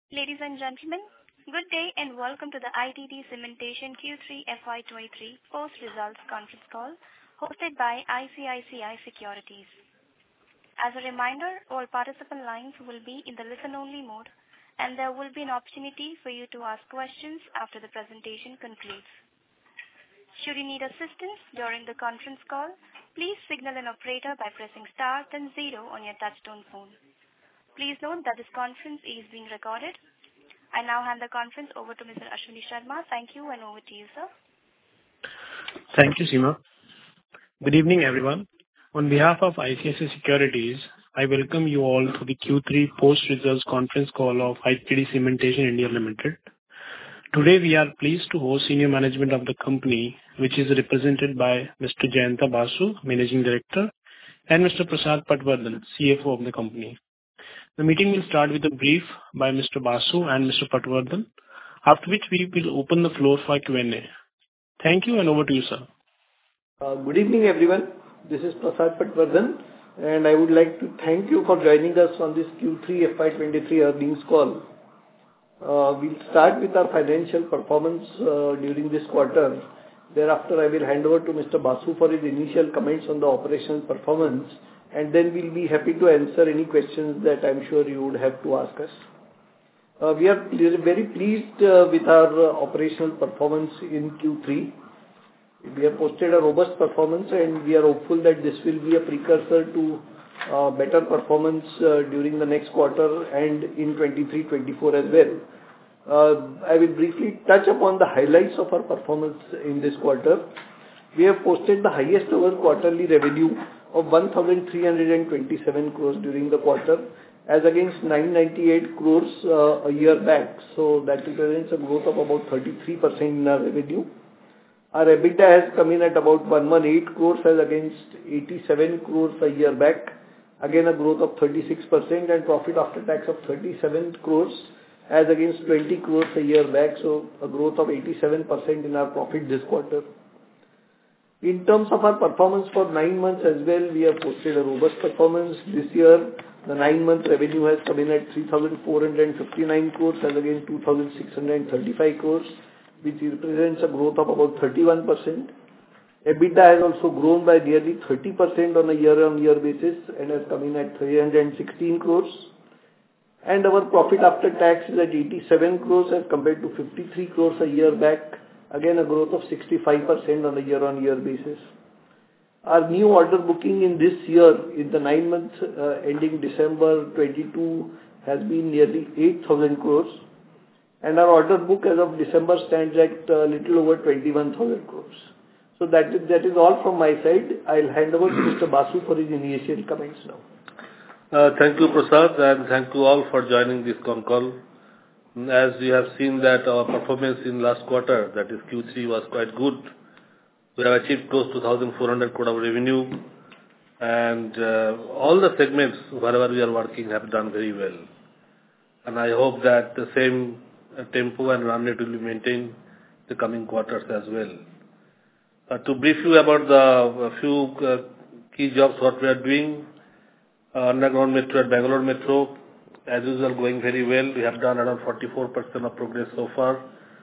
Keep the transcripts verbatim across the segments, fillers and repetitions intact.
Ladies and gentlemen, good day and welcome to the I T D Cementation Q three F Y twenty-three post-results conference call hosted by I C I C I Securities. As a reminder, all participant lines will be in the listen-only mode, and there will be an opportunity for you to ask questions after the presentation concludes. Should you need assistance during the conference call, please signal an operator by pressing star then zero on your touchtone phone. Please note that this conference is being recorded. I now hand the conference over to Mister Ashwini Sharma. Thank you, and over to you, sir. Thank you, Seema. Good evening, everyone. On behalf of I C I C I Securities, I welcome you all to the Q three post-results conference call of I T D Cementation India Limited. Today, we are pleased to host senior management of the company, which is represented by Mister Jayanta Basu, Managing Director, and Mister Prasad Patwardhan, C F O of the company. The meeting will start with a brief by Mister Basu and Mister Patwardhan, after which we will open the floor for Q and A. Thank you, and over to you, sir. Uh, good evening, everyone. This is Prasad Patwardhan, and I would like to thank you for joining us on this Q three F Y twenty-three earnings call. Uh, we'll start with our financial performance uh, during this quarter. Thereafter, I will hand over to Mister Basu for his initial comments on the operational performance, and then we'll be happy to answer any questions that I'm sure you would have to ask us. Uh, we are very pleased uh, with our uh, operational performance in Q three. We have posted a robust performance, and we are hopeful that this will be a precursor to uh, better performance uh, during the next quarter and in twenty-three twenty-four as well. Uh, I will briefly touch upon the highlights of our performance in this quarter. We have posted the highest ever quarterly revenue of one thousand three hundred twenty-seven crores during the quarter, as against nine hundred ninety-eight crores uh, a year back. So that represents a growth of about thirty-three percent in our revenue. Our EBITDA has come in at about one hundred eighteen crores as against eighty-seven crores a year back. Again, a growth of thirty-six percent, and profit after tax of thirty-seven crores as against twenty crores a year back. So a growth of eighty-seven percent in our profit this quarter. In terms of our performance for nine months as well, we have posted a robust performance. This year, the nine-month revenue has come in at three thousand four hundred fifty-nine crores as against two thousand six hundred thirty-five crores, which represents a growth of about thirty-one percent. EBITDA has also grown by nearly thirty percent on a year-on-year basis and has come in at three hundred sixteen crores. And our profit after tax is at eighty-seven crores as compared to fifty-three crores a year back. Again, a growth of sixty-five percent on a year-on-year basis. Our new order booking in this year, in the nine months uh, ending December twenty-two, has been nearly eight thousand crores. And our order book as of December stands at a little over twenty-one thousand crores. So that is, that is all from my side. I'll hand over to Mister Basu for his initial comments now. Uh, thank you, Prasad, and thank you all for joining this con call. As we have seen that our performance in last quarter, that is Q three, was quite good. We have achieved close to one thousand four hundred crore of revenue, and uh, all the segments wherever we are working have done very well. And I hope that the same uh, tempo and run rate will be maintained the coming quarters as well. Uh, to brief you about the uh, few uh, key jobs what we are doing, uh, underground metro at Bangalore Metro, as usual, going very well. We have done around forty-four percent of progress so far.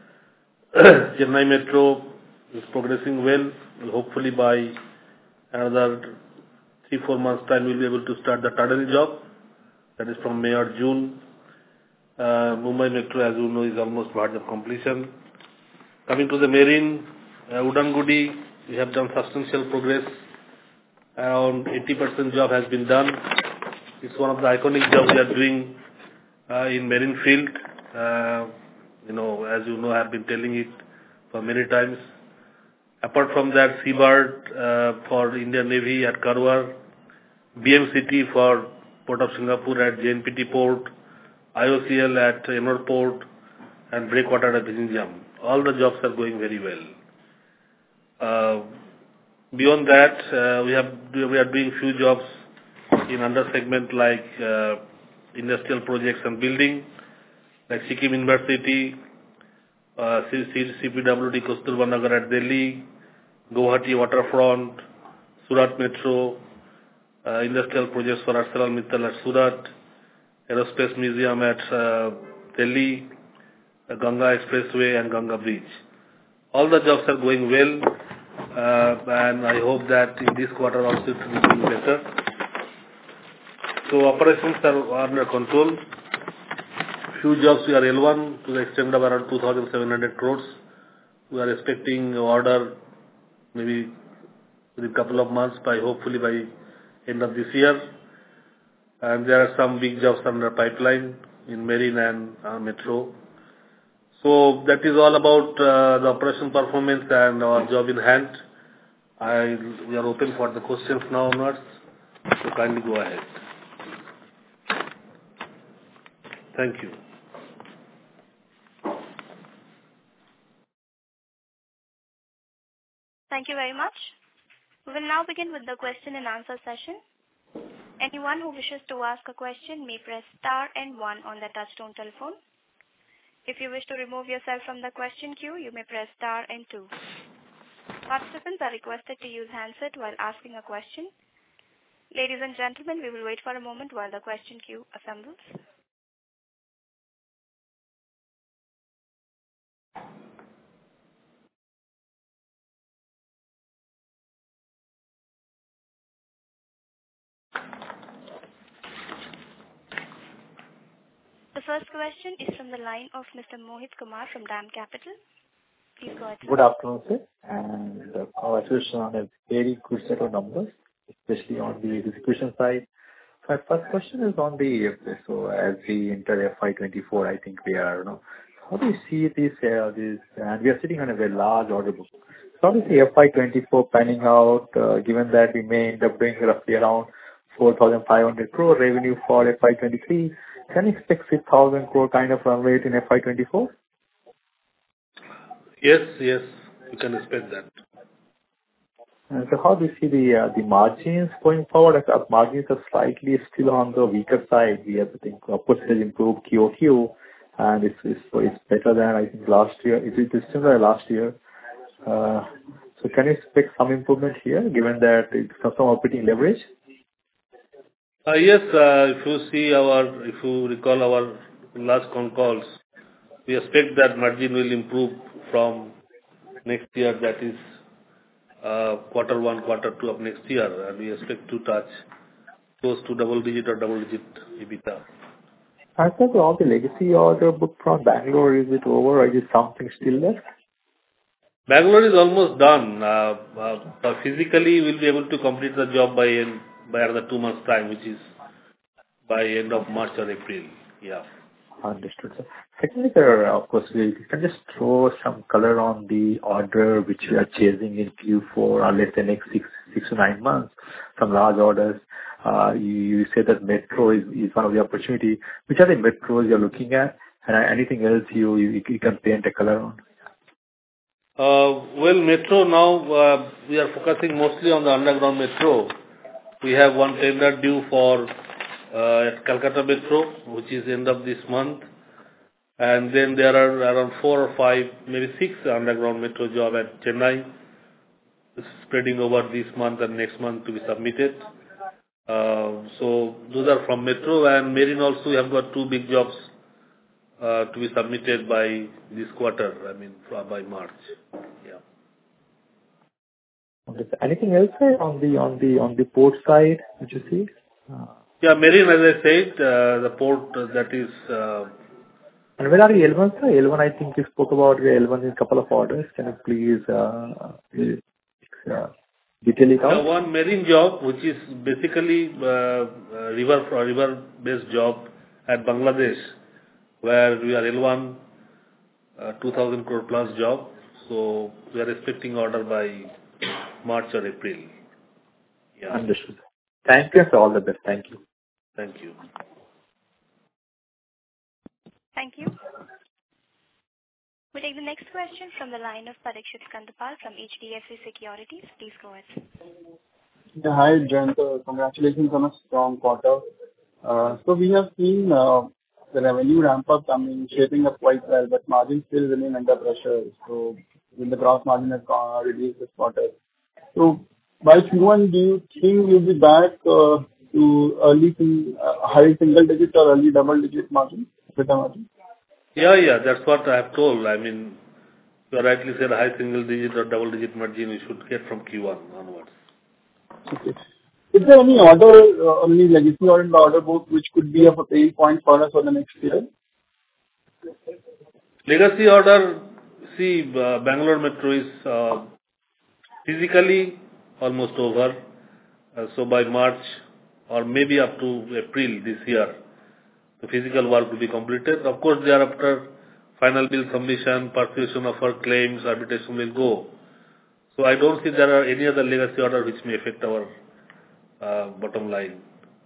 Chennai Metro is progressing well. Hopefully by another three, four months time, we'll be able to start the tunnel job. That is from May or June. Uh, Mumbai Metro, as you know, is almost verge of completion. Coming to the marine, uh, Udangudi, we have done substantial progress. Around eighty percent job has been done. It's one of the iconic jobs we are doing uh, in marine field. Uh, you know, as you know, I have been telling it for many times. Apart from that, Seabird uh, for Indian Navy at Karwar, B M C T for Port of Singapore at J N P T Port, I O C L at Ennore Port, and Breakwater at Vizhinjam. All the jobs are going very well. Uh, beyond that, uh, we have we are doing few jobs in under segment like uh, industrial projects and building, like Sikkim University, uh, C P W D Kasturba Nagar at Delhi, Guwahati Waterfront, Surat Metro, uh, industrial projects for ArcelorMittal at Surat, Aerospace Museum at uh, Delhi, the Ganga Expressway and Ganga Bridge. All the jobs are going well, uh, and I hope that in this quarter also it will be better. So operations are under control. Few jobs we are L one to the extent of around two thousand seven hundred crores. We are expecting order maybe within a couple of months, by hopefully by end of this year. And there are some big jobs under pipeline in Marine and uh, Metro. So that is all about uh, the operation performance and our job in hand. I, we are open for the questions now onwards. So kindly go ahead. Thank you. Thank you very much. We will now begin with the question and answer session. Anyone who wishes to ask a question may press star and one on the touchtone telephone. If you wish to remove yourself from the question queue, you may press star and two. Participants are requested to use handset while asking a question. Ladies and gentlemen, we will wait for a moment while the question queue assembles. The first question is from the line of Mister Mohit Kumar from DAM Capital. Please go ahead, sir. Good afternoon, sir, and uh, congratulations on a very good set of numbers, especially on the execution side. My first question is on the, so as we enter F Y twenty-four, I think we are, you know, how do you see this, uh, this, and we are sitting on a very large order book. So how do you see F Y twenty-four panning out, uh, given that we may end up doing roughly around four thousand five hundred crore revenue for F Y twenty-three? Can you expect six thousand crore kind of run rate in F Y twenty-four? Yes, yes, you can expect that. And so how do you see the uh, the margins going forward? As margins are slightly still on the weaker side. We have to think, of course, it has improved Q O Q, and it's, it's, it's better than, I think, last year. It is similar last year. Uh, so can you expect some improvement here, given that it's some operating leverage? Uh, yes, uh, if you see our, if you recall our last con calls, we expect that margin will improve from next year, that is uh, quarter one, quarter two of next year, and we expect to touch close to double digit or double digit EBITDA. I thought all the legacy order book from Bangalore, is it over or is it something still left? Bangalore is almost done. Uh, uh, physically, we'll be able to complete the job by end, by another two months' time, which is by end of March or April. Yeah. Understood, sir. Secondly, sir, of course, we can just throw some color on the order which we are chasing in Q four or let's say next six, six to nine months, some large orders. Uh, you, you say that metro is, is one of the opportunity. Which are the metros you're looking at? And anything else you, you, you can paint a color on? Uh, well, metro now, uh, we are focusing mostly on the underground metro. We have one tender due for uh, at Calcutta Metro, which is end of this month. And then there are around four or five, maybe six underground metro job at Chennai, spreading over this month and next month to be submitted. Uh, so those are from metro, and Marine also we have got two big jobs uh, to be submitted by this quarter, I mean by March. Yeah. Okay. Anything else, sir, on the on the on the port side, which you see? Uh, yeah, Marine, as I said, uh, the port uh, that is. Uh, and where are the L one, sir? L one, I think you spoke about the L one in a couple of orders. Can you please uh, please, uh, detail it out? The one Marine job, which is basically uh, uh, river river based job at Bangladesh, where we are L one, uh, two thousand crore plus job. So we are expecting order by March or April. Yeah. Understood. Thank you, sir. All the best. Thank you. Thank you. Thank you. We take the next question from the line of Parikshit Kandpal from H D F C Securities. Please go ahead. Yeah, hi, Jayant. Uh, congratulations on a strong quarter. Uh, so we have seen uh, the revenue ramp up, I mean, shaping up quite well, but margins still remain under pressure. So when the gross margin has gone, reduced this quarter. So by Q one, do you think you'll be back uh, to early uh, high single digit or early double digit margin, better margin? Yeah, yeah, that's what I have told. I mean, you rightly said high single digit or double digit margin we should get from Q one onwards. Okay. Is there any order, uh, any legacy or in the order book which could be of a pain point for us for the next year? Legacy order, see, uh, Bangalore Metro is uh, physically almost over. Uh, so by March or maybe up to April this year, the physical work will be completed. Of course, thereafter, final bill submission, persuasion of our claims, arbitration will go. So I don't see there are any other legacy order which may affect our uh, bottom line.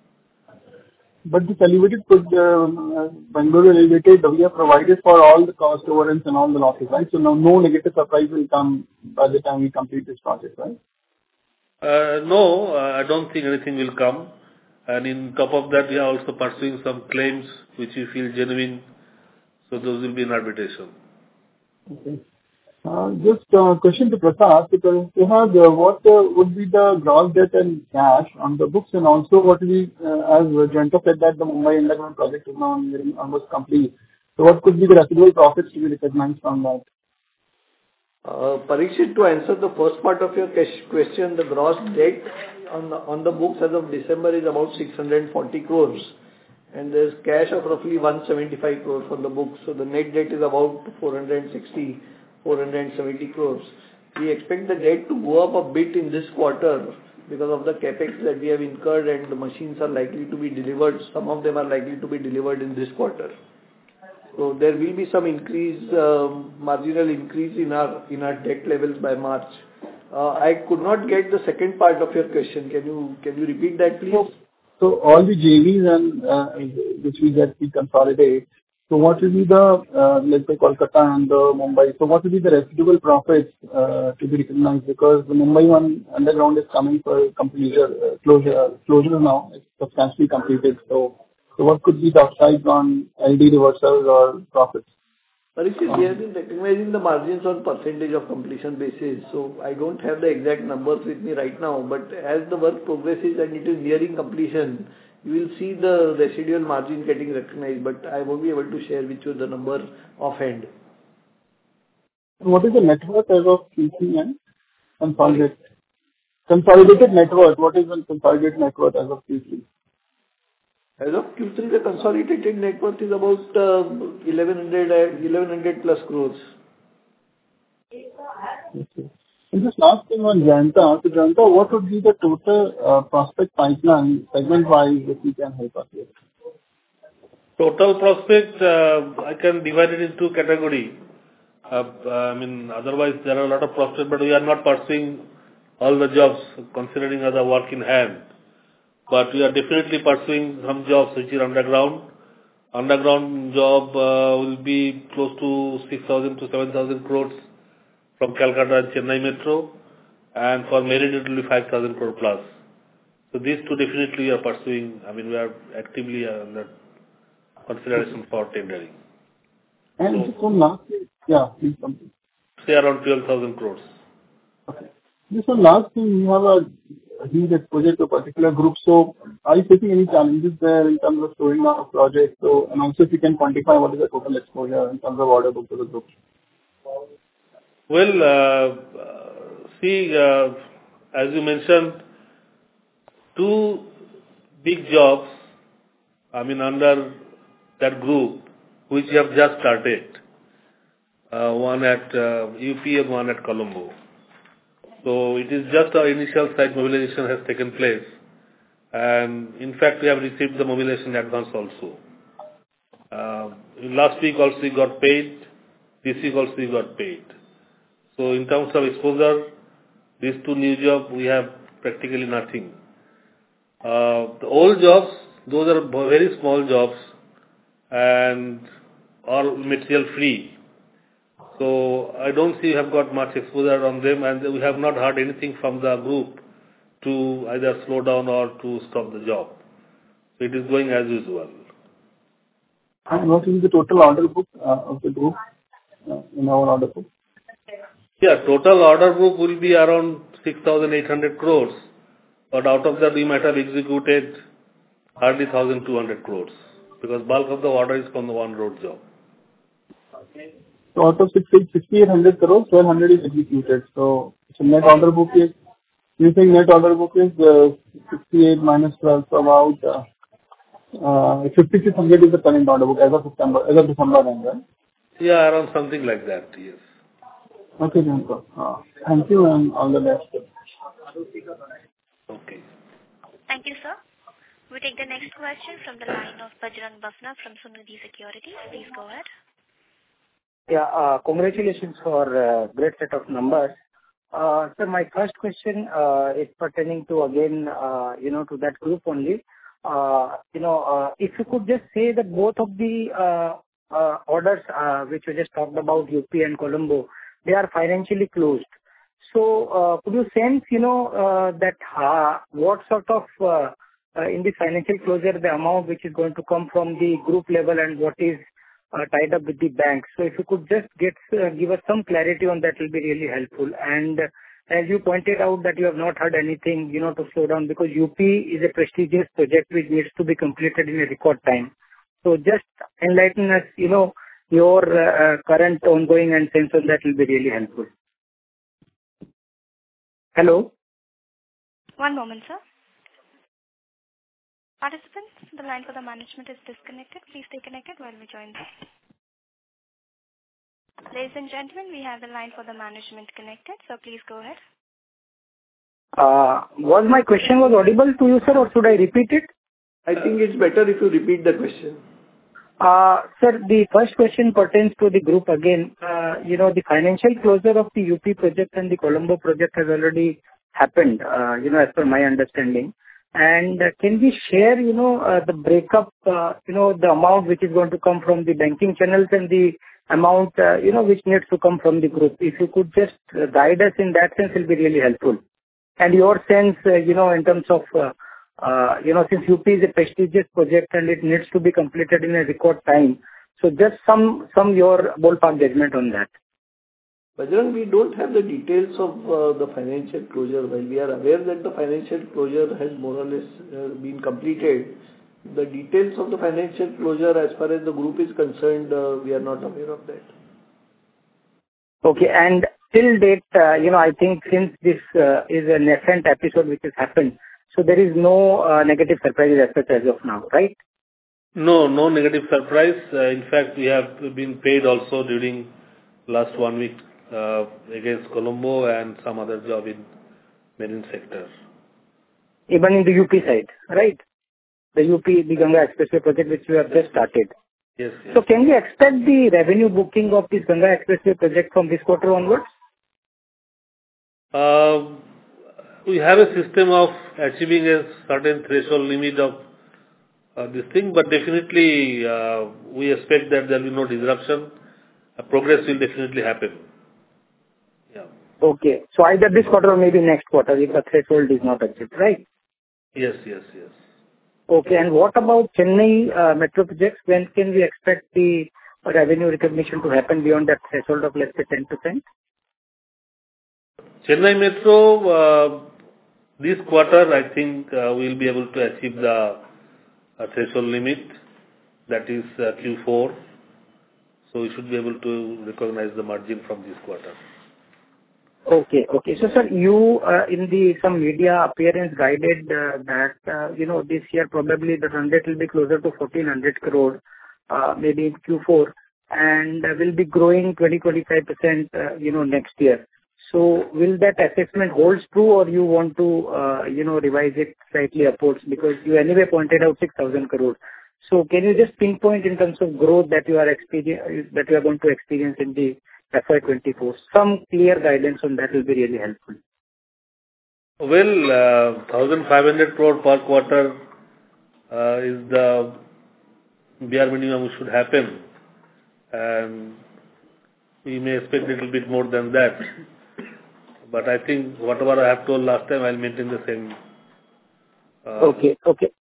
But the elevated, uh, Bangalore elevated, we have provided for all the cost overruns and all the losses, right? So no, no negative surprise will come by the time we complete this project, right? Uh, no, uh, I don't think anything will come. And in top of that, we are also pursuing some claims which we feel genuine. So those will be in arbitration. Okay. Uh, Just a question to Prasad, because you have uh, what uh, would be the gross debt and cash on the books, and also what will be, uh, as Jayanta said, that the Mumbai Underground project is now nearing almost complete. So what could be the residual profits to be recognized from that? Uh, Parikshit, to answer the first part of your question, the gross debt on the, on the books as of December is about six hundred forty crores, and there's cash of roughly one hundred seventy-five crores on the books. So the net debt is about four hundred sixty, four hundred seventy crores. We expect the debt to go up a bit in this quarter because of the capex that we have incurred, and the machines are likely to be delivered. Some of them are likely to be delivered in this quarter. So there will be some increase, um, marginal increase in our in our debt levels by March. Uh, I could not get the second part of your question. Can you can you repeat that, please? So, so all the J Vs and uh, which we get we consolidate. So what will be the uh, let's say Kolkata and the Mumbai? So what will be the residual profits uh, to be recognized, because the Mumbai one underground is coming for completion uh, closure closure now. It's substantially completed. So. So what could be the upside on L D reversals or profits? Parikshit, we have been recognizing the margins on percentage of completion basis, so I don't have the exact numbers with me right now, but as the work progresses and it is nearing completion, you will see the residual margin getting recognized, but I won't be able to share with you the number offhand. What is the net worth as of Q three and consolidated? Consolidated net worth, what is the consolidated net worth as of Q three? As of Q three, the consolidated net worth is about uh, eleven hundred, eleven hundred plus crores. Okay. And just last thing on Jayanta. So Jayanta, what would be the total uh, prospect pipeline segment-wise if you can help us with? Total prospect, uh, I can divide it into category. Uh, I mean, otherwise there are a lot of prospects, but we are not pursuing all the jobs considering other work in hand. But we are definitely pursuing some jobs which are underground. Underground job uh, will be close to six thousand to seven thousand crores from Calcutta and Chennai Metro, and for Merit it will be five thousand crore plus. So these two definitely we are pursuing. I mean, we are actively under consideration for tendering. And So, just one last thing. Yeah, please complete. say around twelve thousand crores. Okay. Just one last thing, you have a huge exposure to a particular group. So are you facing any challenges there in terms of slowing down of projects? So, and also if you can quantify what is the total exposure in terms of order book to the group? Well, uh, see, uh, as you mentioned, two big jobs, I mean, under that group, which we have just started, uh, one at uh, U P and one at Colombo. So it is just our initial site mobilization has taken place, and in fact we have received the mobilization advance also. Uh, last week also we got paid, this week also we got paid. So in terms of exposure, these two new jobs we have practically nothing. Uh, the old jobs, those are very small jobs and all material free. So I don't see we have got much exposure on them, and we have not heard anything from the group to either slow down or to stop the job. So it is going as usual. And what is the total order book uh, of the group uh, in our order book? Yeah, total order book will be around six thousand eight hundred crores, but out of that we might have executed hardly one thousand two hundred crores, because bulk of the order is from the one road job. So out of sixty-eight hundred crores, twelve hundred is executed. So, so net order book is, you think net order book is uh, sixty-eight minus twelve, so about uh, uh, fifty-six hundred is the current order book as of September, as of December end, right? Yeah, around something like that, yes. Okay, Jayanta. Uh, thank you and all the best. Okay. Thank you, sir. We take the next question from the line of Bajrang Bafna from Sunidhi Securities. Please go ahead. Yeah, uh, congratulations for uh, great set of numbers. Uh, sir, my first question uh, is pertaining to again, uh, you know, to that group only. Uh, you know, uh, if you could just say that both of the uh, uh, orders uh, which we just talked about, U P and Colombo, they are financially closed. So, uh, could you sense, you know, uh, that uh, what sort of uh, uh, in the financial closure the amount which is going to come from the group level and what is Uh, tied up with the bank. So if you could just get uh, give us some clarity on that, will be really helpful. And uh, as you pointed out that you have not heard anything, you know, to slow down, because U P is a prestigious project which needs to be completed in a record time. So just enlighten us, you know, your uh, current ongoing and sense on that will be really helpful. Hello? One moment, sir. Participants, the line for the management is disconnected. Please stay connected while we join them. Ladies and gentlemen, we have the line for the management connected, so please go ahead. Uh, was my question was audible to you, sir, or should I repeat it? I think it's better if you repeat the question. Uh, sir, the first question pertains to the group again. Uh, you know, the financial closure of the U P project and the Colombo project has already happened, uh, you know, as per my understanding. And uh, can we share, you know, uh, the breakup, uh, you know, the amount which is going to come from the banking channels and the amount, uh, you know, which needs to come from the group? If you could just uh, guide us in that sense, it will be really helpful. And your sense, uh, you know, in terms of, uh, uh, you know, since U P is a prestigious project and it needs to be completed in a record time. So just some, some your ballpark judgment on that. Bajrang, we don't have the details of uh, the financial closure. While we are aware that the financial closure has more or less uh, been completed, the details of the financial closure as far as the group is concerned, uh, we are not aware of that. Okay, and till date, uh, you know, I think since this uh, is a nascent episode which has happened, so there is no uh, negative surprises as such as of now, right? No, no negative surprise. Uh, in fact, we have been paid also during last one week uh, against Colombo and some other job in marine sector. Even in the U P side, right? The U P, the Ganga Expressway project which we have just started. Yes, yes. So can we expect the revenue booking of this Ganga Expressway project from this quarter onwards? Uh, we have a system of achieving a certain threshold limit of uh, this thing, but definitely uh, we expect that there will be no disruption. Uh, progress will definitely happen. Yeah. Okay. So either this quarter or maybe next quarter if the threshold is not achieved, right? Yes, yes, yes. Okay. And what about Chennai uh, metro projects? When can we expect the revenue recognition to happen beyond that threshold of, let's say, ten percent? Chennai Metro, uh, this quarter, I think uh, we will be able to achieve the uh, threshold limit, that is uh, Q four. So we should be able to recognize the margin from this quarter. Okay. Okay. So, sir, you uh, in the some media appearance guided uh, that, uh, you know, this year probably the run rate will be closer to fourteen hundred crore, uh, maybe in Q four, and uh, will be growing twenty to twenty-five percent, uh, you know, next year. So will that assessment holds true, or you want to, uh, you know, revise it slightly upwards? Because you anyway pointed out six thousand crore. So can you just pinpoint in terms of growth that you are experience, that you are going to experience in the F Y twenty-four? Some clear guidance on that will be really helpful. Well, uh, one thousand five hundred crore per quarter uh, is the bare minimum which should happen, and we may expect a little bit more than that. But I think whatever I have told last time, I'll maintain the same. Uh, okay, okay.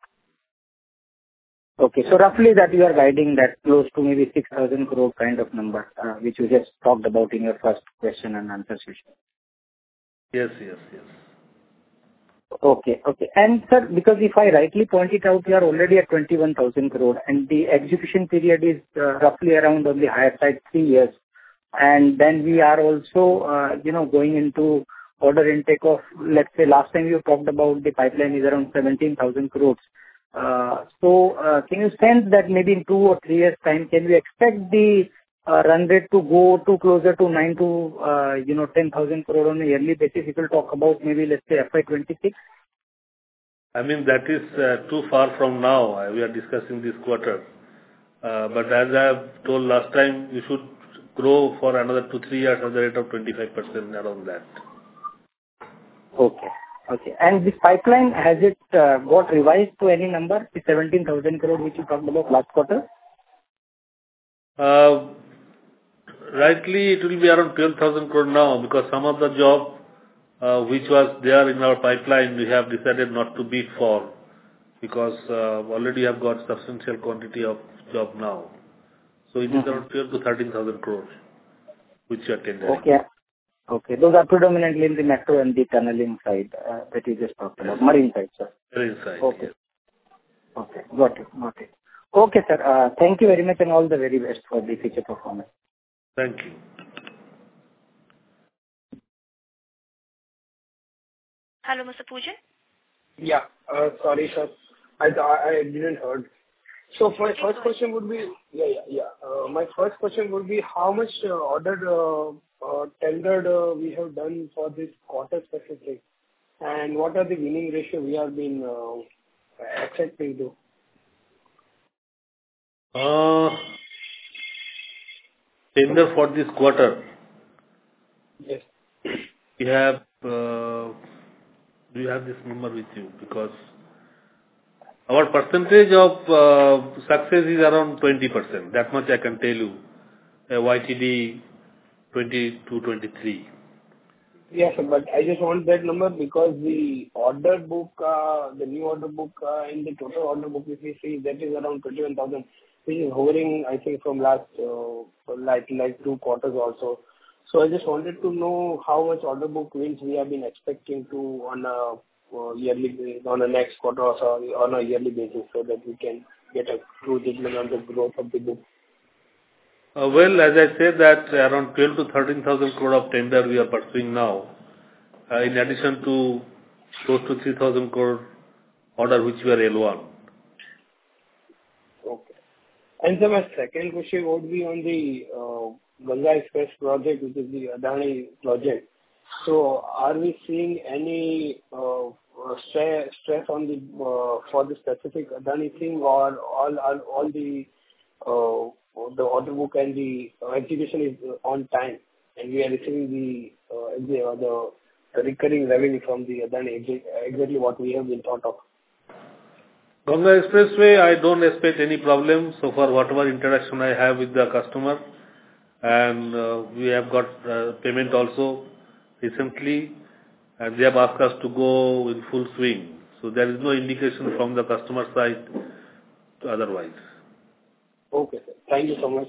Okay, so roughly that you are guiding that close to maybe six thousand crore kind of number, uh, which you just talked about in your first question and answer session. Yes, yes, yes. Okay. Okay. And sir, because if I rightly point it out, you are already at twenty-one thousand crore, and the execution period is uh, roughly around on the higher side, three years. And then we are also, uh, you know, going into order intake of, let's say, last time you talked about the pipeline is around seventeen thousand crores. Uh, So, uh, can you sense that maybe in two or three years' time, can we expect the uh, run rate to go to closer to nine to, uh, you know, ten thousand crore on a yearly basis? If we'll talk about maybe, let's say, F Y twenty-six? I mean, that is uh, too far from now. Uh, We are discussing this quarter. Uh, But as I have told last time, we should grow for another two, three years at the rate of twenty-five percent, around that. Okay. Okay. And this pipeline, has it uh, got revised to any number, the seventeen thousand crore which you talked about last quarter? Uh, Rightly, it will be around twelve thousand crore now, because some of the job uh, which was there in our pipeline, we have decided not to bid for, because uh, already have got substantial quantity of job now. So it is Mm-hmm. around twelve to thirteen thousand crores, which you are tendering. Okay. Okay. Those are predominantly in the metro and the tunneling side uh, that you just talked about, marine side, sir. Very inside. Okay. Yes. Okay. Got it. Got it. Okay, sir. Uh, Thank you very much, and all the very best for the future performance. Thank you. Hello, Mister Pujan. Yeah. Uh, sorry, sir. I I I didn't heard. So my first question would be, yeah, yeah, yeah. Uh, my first question would be, how much uh, ordered, uh, uh, tendered uh, we have done for this quarter specific, and what are the winning ratio we have been uh, accepting to? Uh, Tender for this quarter, Yes. we have, uh, do you have this number with you? Because our percentage of uh, success is around twenty percent. That much I can tell you. Uh, Y T D twenty-two twenty-three. Yes, sir, but I just want that number because the order book, uh, the new order book, uh, in the total order book, if we see, that is around twenty-one thousand, which is hovering, I think, from last, uh, like, like two quarters also. So I just wanted to know how much order book wins we have been expecting to on a uh, yearly, ba- on a next quarter or so, on a yearly basis, so that we can get a true judgment on the growth of the book. Uh, Well, as I said, that around twelve to thirteen thousand crore of tender we are pursuing now, uh, in addition to close to three thousand crore order which we are L one. Okay. And so my second question would be on the uh, Ganga Express project, which is the Adani project. So are we seeing any uh, uh, stress stress on the uh, for the specific Adani thing, or all all all the uh, the order book and the uh, execution is uh, on time, and we are receiving the uh, the uh, the the recurring revenue from the Adani, exa- exactly what we have been thought of? Ganga Expressway, I don't expect any problem so far, whatever interaction I have with the customer, and uh, we have got uh, payment also recently, and they have asked us to go in full swing. So there is no indication from the customer side to otherwise. Okay, sir. Thank you so much.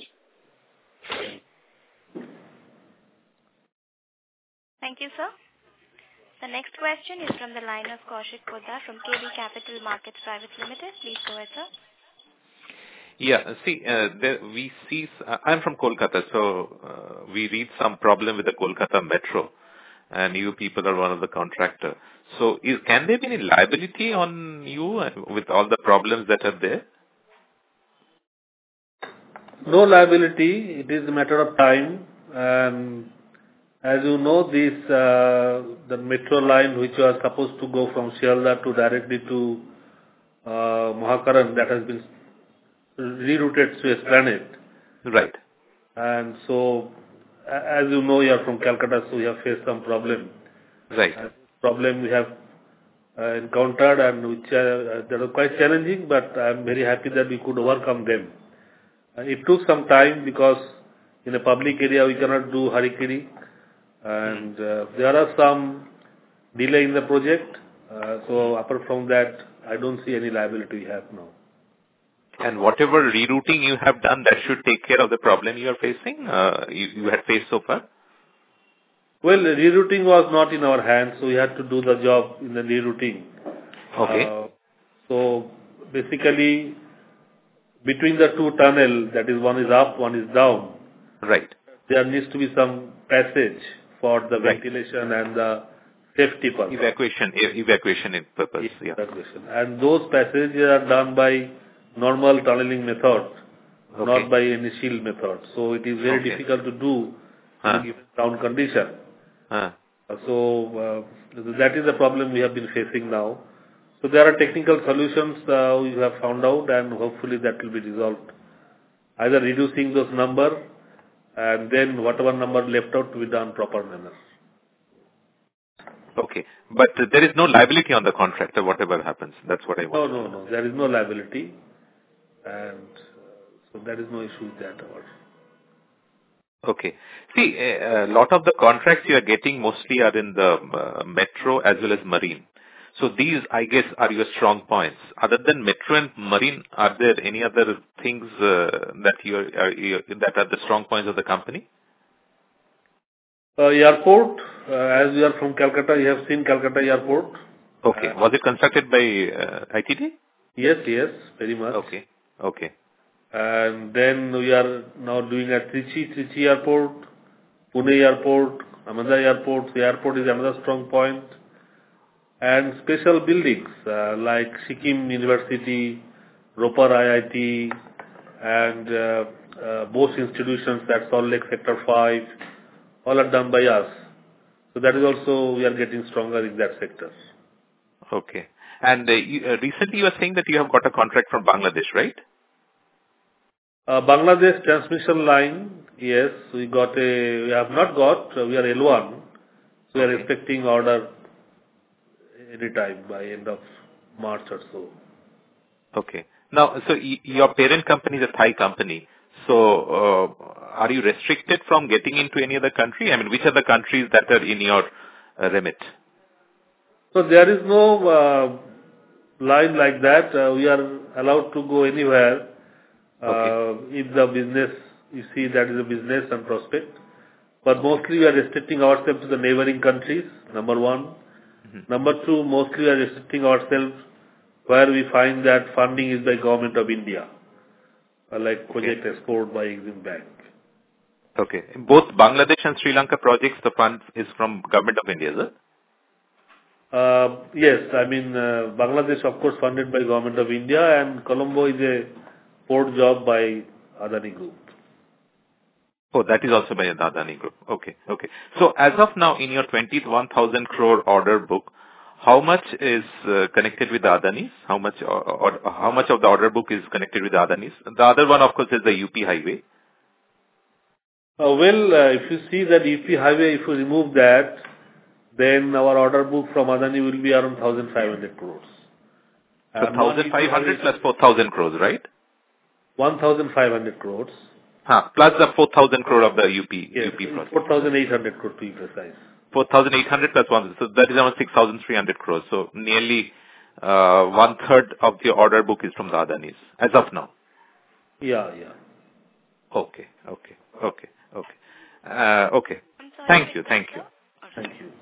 Thank you, sir. The next question is from the line of Kaushik Poddar from K B Capital Markets Private Limited. Please go ahead, sir. Yeah. See, uh, there we see. Uh, I'm from Kolkata, so uh, we read some problem with the Kolkata Metro, and you people are one of the contractor. So, is, can there be any liability on you uh, with all the problems that are there? No liability. It is a matter of time. And as you know, this uh, the metro line which was supposed to go from Shialda to directly to uh, Mahakaran, that has been rerouted to Esplanade. Right. And so, a- as you know, you are from Calcutta, so you have faced some problem. Right. And problem we have uh, encountered, and which uh, that are quite challenging, but I am very happy that we could overcome them. Uh, it took some time because in a public area we cannot do harikiri, and uh, there are some delay in the project. Uh, so apart from that, I don't see any liability we have now. And whatever rerouting you have done, that should take care of the problem you are facing. Uh, you, you had faced so far. Well, rerouting was not in our hands, so we had to do the job in the rerouting. Okay. Uh, so basically, between the two tunnel, that is one is up, one is down. Right. There needs to be some passage for the Right. ventilation and the safety purpose. Evacuation, e- evacuation in purpose. Yeah. Evacuation. And those passages are done by normal tunneling method, Okay. not by any shield method. So it is very Okay. difficult to do Huh. in given ground condition. Huh. So uh, that is the problem we have been facing now. So there are technical solutions uh, we have found out, and hopefully that will be resolved. Either reducing those number, and then whatever number left out to be done proper manner. Okay. But uh, there is no liability on the contractor, whatever happens. That's what I want. No, no, no. There is no liability, and uh, so there is no issue with that. Or Okay. See, a lot of the contracts you are getting mostly are in the uh, metro as well as marine. So these, I guess, are your strong points. Other than metro and marine, are there any other things uh, that you are, are you, that are the strong points of the company? uh, airport, uh, as we are from Calcutta, you have seen Calcutta airport. Okay. Uh, Was it constructed by uh, I T D? Yes, yes, very much. Okay. Okay. And then we are now doing at Trichy, Trichy Airport, Pune Airport, Ahmedabad Airport. The airport is another strong point. And special buildings uh, like Sikkim University, Ropar I I T, and uh, uh, Bose institutions at Salt Lake Sector five, all are done by us. So that is also, we are getting stronger in that sector. Okay. And uh, you, uh, recently you were saying that you have got a contract from Bangladesh, right? Uh, Bangladesh transmission line, yes, we got a, we have not got, uh, we are L one, so we are Okay. expecting order any time by end of March or so. Okay. Now, so y- your parent company is a Thai company. So, uh, are you restricted from getting into any other country? I mean, which are the countries that are in your uh, remit? So there is no uh, line like that. Uh, we are allowed to go anywhere. Uh, Okay. If the business, you see that is a business and prospect. But mostly we are restricting ourselves to the neighboring countries, number one. Mhm. Number two, mostly we are restricting ourselves where we find that funding is by Government of India, uh, like Project Export by Exim Bank. Okay. In both Bangladesh and Sri Lanka projects, the fund is from Government of India, is it? Uh, Yes, I mean, uh, Bangladesh, of course, funded by Government of India, and Colombo is a port job by Adani Group. Oh, that is also by the Adani Group. Okay. Okay. So as of now, in your twenty-one thousand crore order book, how much is uh, connected with the Adanis? How much or, or how much of the order book is connected with the Adanis? The other one, of course, is the U P highway. Uh, Well, uh, if you see that U P highway, if you remove that, then our order book from Adani will be around one thousand five hundred crores. So And one thousand five hundred plus four thousand crores, right? one thousand five hundred crores. Huh, plus the four thousand crore of the U P, Yes, U P project. four thousand eight hundred crores to be precise. four thousand eight hundred plus one, so that is around six thousand three hundred crores. So nearly uh, one third of the order book is from the Adanis, as of now. Yeah, yeah. Okay, okay, okay, okay. Uh, okay. I'm sorry, Thank you, Mister thank you. All right. Thank you.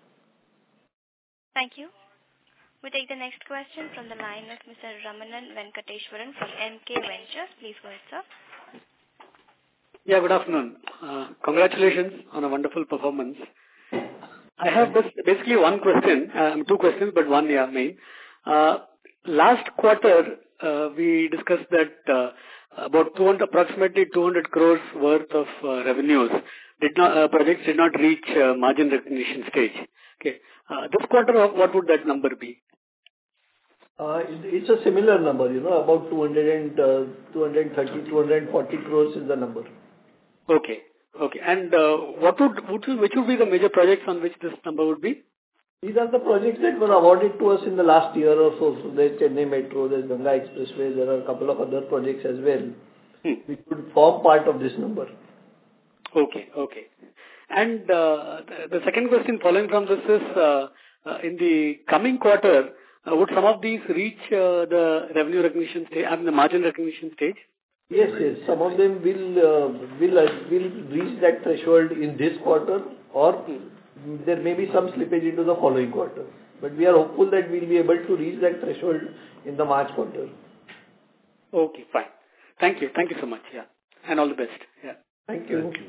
Thank you. We take the next question from the line of Mister Ramanan Venkateshwaran from M K Ventures. Please go ahead, sir. Yeah, good afternoon. Uh, congratulations on a wonderful performance. I have just basically one question, um, two questions, but one, yeah, main. Uh, last quarter, uh, we discussed that uh, about two hundred, approximately two hundred crores worth of uh, revenues did not, uh, projects did not reach uh, margin recognition stage. Okay. Uh, this quarter, what would that number be? Uh, it- It's a similar number, you know, about two hundred and, uh, two hundred thirty, two hundred forty crores is the number. Okay. Okay. And uh, what would, would you, which would be the major projects on which this number would be? These are the projects that were awarded to us in the last year or so. So there's Chennai Metro, there's Ganga Expressway, there are a couple of other projects as well, Hmm. which would form part of this number. Okay. Okay. And uh, the the second question following from this is, uh, uh, in the coming quarter, uh, would some of these reach uh, the revenue recognition stage, I mean, the margin recognition stage? Yes, yes. Some of them will uh, will uh, will reach that threshold in this quarter or there may be some slippage into the following quarter. But we are hopeful that we'll be able to reach that threshold in the March quarter. Okay, fine. Thank you. Thank you so much. Yeah. And all the best. Yeah. Thank you. Thank you.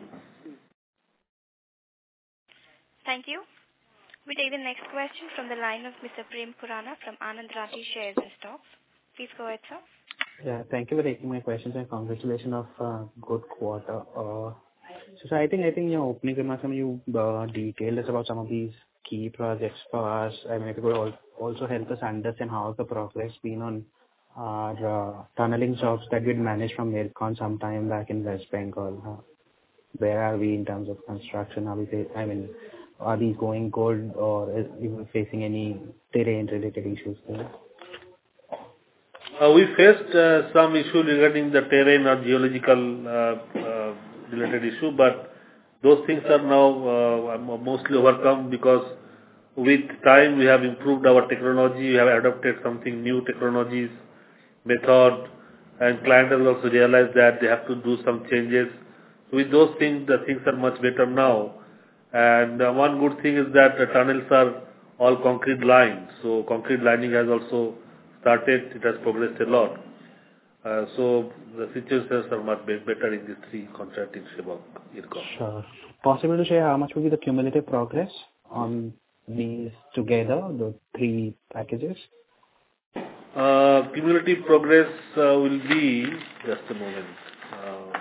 Thank you. We take the next question from the line of Mister Prem Khurana from Anand Rathi Shares and Stocks. Please go ahead, sir. Yeah, thank you for taking my questions and congratulations of uh, good quarter. Uh, so, so I think I think your opening remarks, I mean, you uh, detailed us about some of these key projects for us. I mean, if you could al- also help us understand how the progress been on our uh, tunneling jobs that we'd managed from Mircon some time back in West Bengal. Uh, where are we in terms of construction? Are we, fa- I mean, are these going good or is we facing any terrain-related issues there? Uh, we faced uh, some issue regarding the terrain or geological uh, uh, related issue, but those things are now uh, mostly overcome because with time we have improved our technology, we have adopted something new technologies, method, and client has also realized that they have to do some changes. With those things, the things are much better now. And uh, one good thing is that the tunnels are all concrete lines, so concrete lining has also started, it has progressed a lot. Uh, so the situations are much better in these three contracts in Shivak. Sure. Possible to share how much will be the cumulative progress on these together, the three packages? Uh, cumulative progress uh, will be, just a moment. Uh,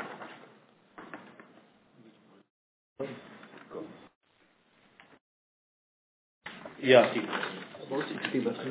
yeah, About sixty percent.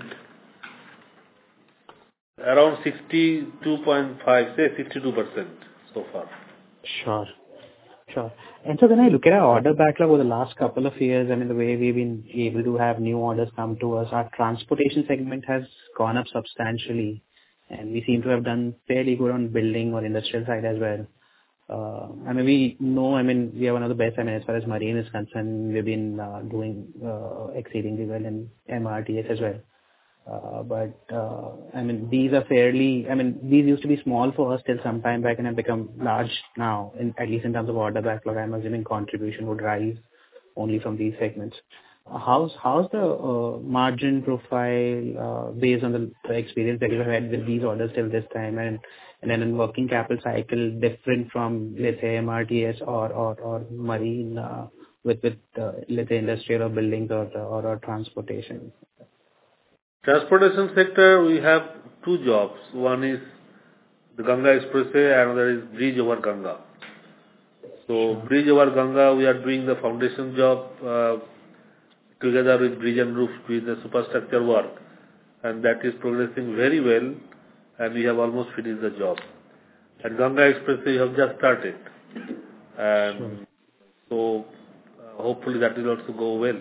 Around sixty-two point five, say sixty-two percent so far. Sure. Sure. And so when I look at our order backlog over the last couple of years, I mean, the way we've been able to have new orders come to us, our transportation segment has gone up substantially, and we seem to have done fairly good on building or industrial side as well. Uh, I mean, we know, I mean, we are one of the best, I mean, as far as marine is concerned, we've been uh, doing uh, exceedingly well in M R T S as well. Uh, but, uh, I mean, these are fairly, I mean, these used to be small for us till some time back and have become large now, in, at least in terms of order backlog. I'm assuming contribution would rise only from these segments. Uh, how's, how's the uh, margin profile uh, based on the, the experience that you've had with these orders till this time, and, and then in working capital cycle different from, let's say, M R T S or, or, or marine uh, with, with uh, let's say, industrial or buildings or, or, or transportation? Transportation sector, we have two jobs. One is the Ganga Expressway, another is bridge over Ganga. So sure. Bridge over Ganga, we are doing the foundation job uh, together with bridge and roof, with the superstructure work, and that is progressing very well, and we have almost finished the job. At Ganga Expressway, we have just started, and sure. so uh, hopefully that will also go well.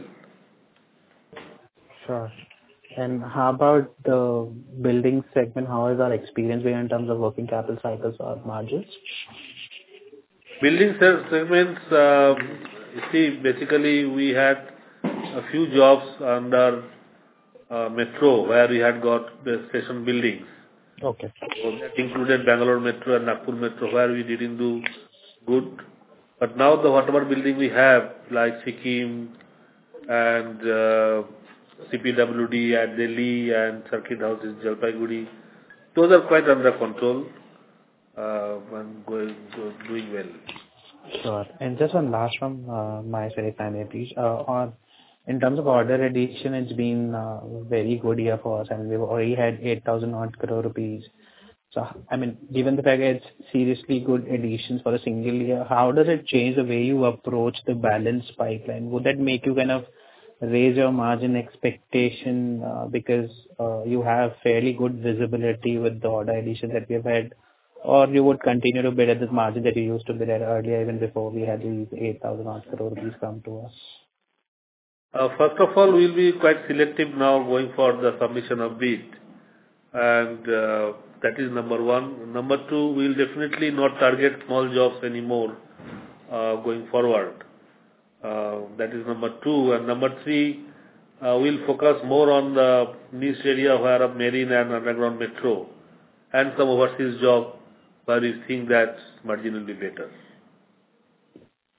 Sure. And how about the building segment? How is our experience been in terms of working capital cycles or margins? Building segments, uh, you see, basically we had a few jobs under uh, Metro where we had got the station buildings. Okay. So that included Bangalore Metro and Nagpur Metro where we didn't do good. But now the whatever building we have, like Sikkim and uh, C P W D at Delhi and Circuit House in Jalpaiguri, those are quite under control uh, and going, doing well. Sure. And just one last from uh, my side, if I may please. Uh, on, in terms of order addition, it's been a very good year for us, and we've already had eight thousand odd crore rupees. So, I mean, given the fact that it's seriously good additions for a single year, how does it change the way you approach the balance pipeline? Would that make you kind of raise your margin expectation uh, because uh, you have fairly good visibility with the order addition that we have had, or you would continue to bid at this margin that you used to bid at earlier, even before we had these eight thousand odd crore rupees come to us? Uh, first of all, we'll be quite selective now going for the submission of bid, and uh, that is number one. Number two, we'll definitely not target small jobs anymore uh, going forward. Uh, that is number two. And number three, uh, we'll focus more on the niche area where of marine and underground metro and some overseas job where we think that margin will be better.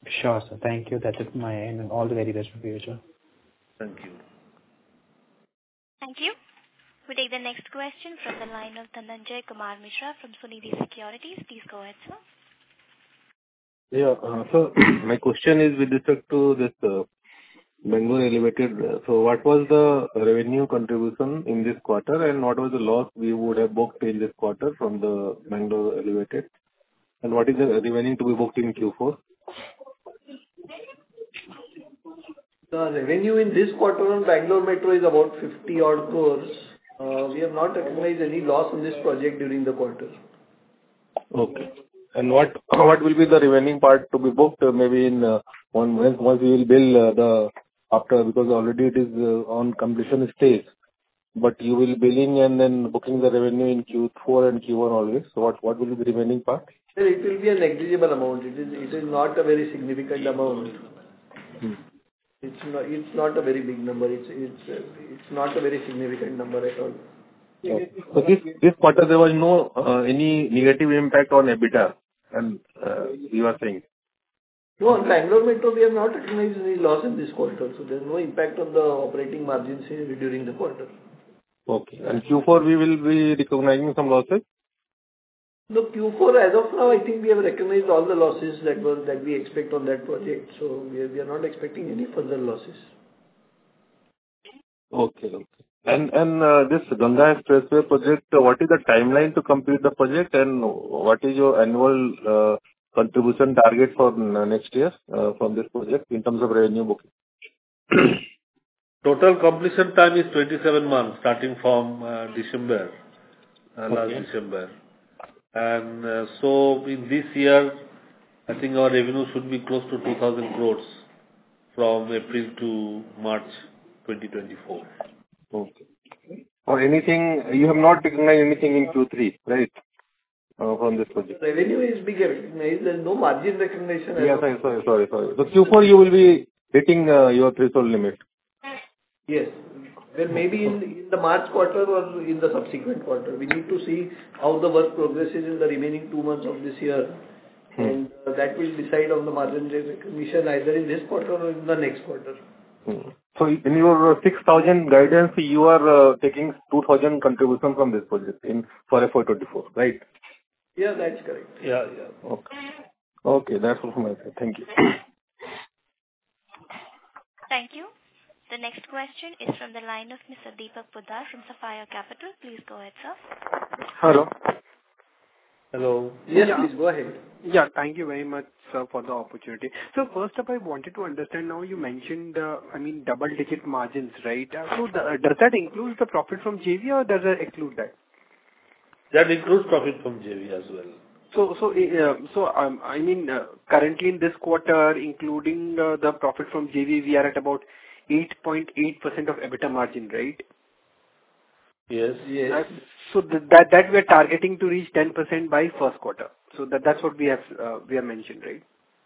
Sure, sir. Thank you. That's it from my end, and all the very best for the future. Thank you. Thank you. We take the next question from the line of Dhananjay Kumar Mishra from Sunidhi Securities. Please go ahead, sir. Yeah. uh, So my question is with respect to this uh, Bangalore Elevated. uh, So what was the revenue contribution in this quarter, and what was the loss we would have booked in this quarter from the Bangalore Elevated? And what is the remaining to be booked in Q four? The revenue in this quarter on Bangalore Metro is about fifty odd crores. Uh, We have not recognized any loss on this project during the quarter. Okay. And what what will be the remaining part to be booked, uh, maybe in uh, one once once we will bill uh, the after, because already it is uh, on completion stage, but you will billing and then booking the revenue in Q four and Q one always. So what what will be the remaining part? Sir, it will be a negligible amount. It is it is not a very significant amount. Hmm. It's not it's not a very big number. It's it's uh, it's not a very significant number at all. Okay. So this this quarter there was no uh, any negative impact on EBITDA, and uh, you are saying? No, on Bangalore Metro, we have not recognized any loss in this quarter, so there's no impact on the operating margins here during the quarter. Okay. And Q four we will be recognizing some losses? No, Q four, as of now, I think we have recognized all the losses that were that we expect on that project, so we are we are not expecting any further losses. Okay. Okay. And and uh, this Ganga Expressway project, uh, what is the timeline to complete the project, and what is your annual uh, contribution target for n- next year uh, from this project in terms of revenue booking? Total completion time is twenty-seven months, starting from uh, December, uh, last Okay. December. And uh, so in this year, I think our revenue should be close to two thousand crores from April to March twenty twenty-four. Okay. Or anything, you have not recognized anything in Q three, right, uh, from this project? Revenue is being recognized. There's no margin recognition. as Yeah, of sorry, now. sorry, sorry, sorry. So Q four you will be hitting uh, your threshold limit. Yes. Well, maybe in in the March quarter or in the subsequent quarter. We need to see how the work progresses in the remaining two months of this year. Hmm. And uh, that will decide on the margin recognition either in this quarter or in the next quarter. Hmm. So in your six thousand guidance, you are uh, taking two thousand contribution from this project in for F Y twenty-four, right? Yeah, that's correct. Yeah, yeah. Okay. Okay, that's all from my side. Thank you. Thank you. The next question is from the line of Mister Deepak Poddar from Sapphire Capital. Please go ahead, sir. Hello. Hello. Yes, Yeah. please go ahead. Yeah, thank you very much, sir, for the opportunity. So first up, I wanted to understand now you mentioned, uh, I mean, double-digit margins, right? Uh, So the- does that include the profit from J V or does that exclude that? That includes profit from J V as well. So, so, uh, so um, I mean, uh, currently in this quarter, including uh, the profit from J V, we are at about eight point eight percent of EBITDA margin, right? Yes. Yes. Uh, So th- that that we are targeting to reach ten percent by first quarter. So that that's what we have uh, we have mentioned, right?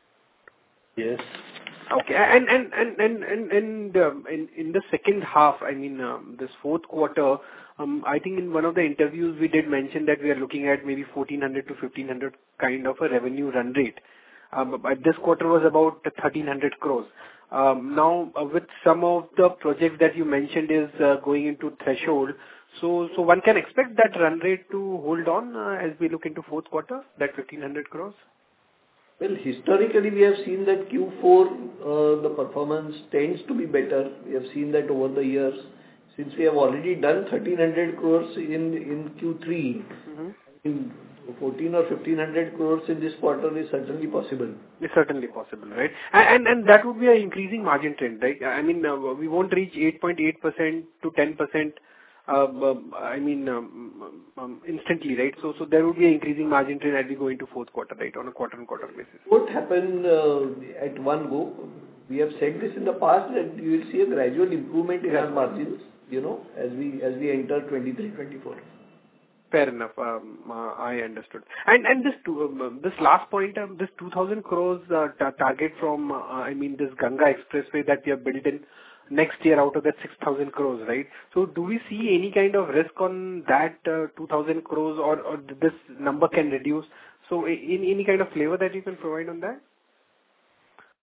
Yes. Okay. And and and and and and um, in in the second half, I mean, um, this fourth quarter, um, I think in one of the interviews we did mention that we are looking at maybe fourteen hundred to fifteen hundred kind of a revenue run rate. Um, But this quarter was about thirteen hundred crores. Um, Now, uh, with some of the projects that you mentioned is uh, going into threshold, so so one can expect that run rate to hold on uh, as we look into fourth quarter, that fifteen hundred crores? Well, historically, we have seen that Q four, uh, the performance tends to be better. We have seen that over the years. Since we have already done thirteen hundred crores in in Q three, Mm-hmm. in fourteen or fifteen hundred crores in this quarter is certainly possible. It's certainly possible, right? And and and that would be an increasing margin trend, right? I mean, uh, we won't reach eight point eight percent to ten percent, um, um, I mean, um, um, instantly, right? So so there would be an increasing margin trend as we go into fourth quarter, right, on a quarter-on-quarter basis. What happen uh, at one go? We have said this in the past, that you will see a gradual improvement in our margins, you know, as we as we enter twenty-three, twenty-four. Fair enough. Um, uh, I understood. And and this two, um, this last point, um, this two thousand crores uh, ta- target from, uh, I mean, this Ganga Expressway that we have built in next year out of that six thousand crores, right? So do we see any kind of risk on that uh, two thousand crores, or or this number can reduce? So a- any any kind of flavor that you can provide on that?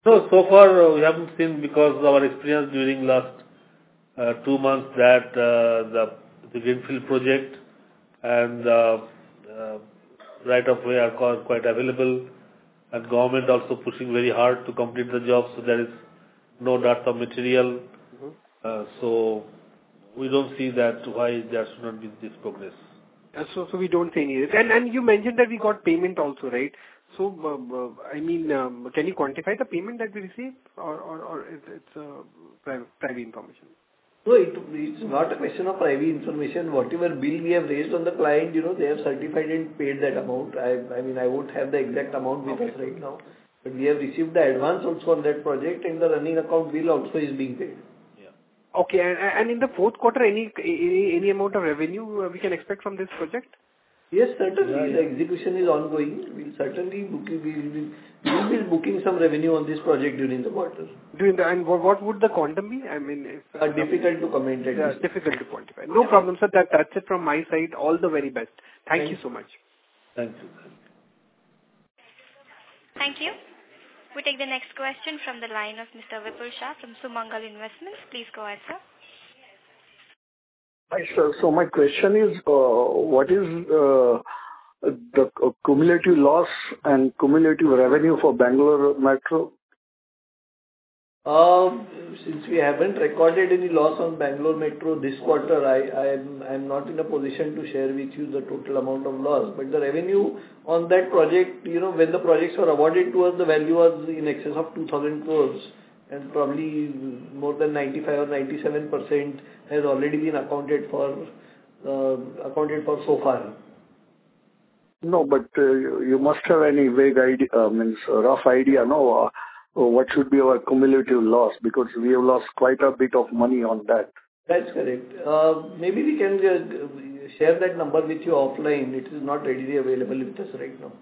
No, so far uh, we haven't seen, because our experience during last uh, two months that uh, the, the greenfield project and uh, uh, right of way are quite quite available, and government also pushing very hard to complete the job, so there is no dearth of material. Mm-hmm. Uh, so we don't see that why there should not be this progress. Uh, so, so we don't see any. And and you mentioned that we got payment also, right? So, uh, uh, I mean, um, can you quantify the payment that we received, or or, or it's, it's uh, private, private information? No, it, it's not a question of private information. Whatever bill we have raised on the client, you know, they have certified and paid that amount. I, I mean, I won't have the exact amount with Okay. us right now, but we have received the advance also on that project, and the running account bill also is being paid. Okay, and, and in the fourth quarter, any any, any amount of revenue uh, we can expect from this project? Yes, certainly. Yeah, yeah. The execution is ongoing. We'll certainly book, we will we'll be booking some revenue on this project during the quarter. During the, and what, what would the quantum be? I mean, if, Uh, difficult to comment at yeah, this. difficult to quantify. No problem, sir. That, that's it from my side. All the very best. Thank Thank you so much. Thank you. Thank you. We take the next question from the line of Mister Vipul Shah from Sumangal Investments. Please go ahead, sir. Hi, sir. So my question is, uh, what is uh, the uh, cumulative loss and cumulative revenue for Bangalore Metro? Um, Since we haven't recorded any loss on Bangalore Metro this quarter, I am I'm not in a position to share with you the total amount of loss. But the revenue on that project, you know, when the projects were awarded to us, the value was in excess of two thousand crores, and probably more than ninety-five or ninety-seven percent has already been accounted for, uh, accounted for so far. No, but uh, you you must have any vague idea, uh, means a rough idea, no? Uh, what should be our cumulative loss? Because we have lost quite a bit of money on that. That's correct. Uh, Maybe we can uh, share that number with you offline. It is not readily available with us right now.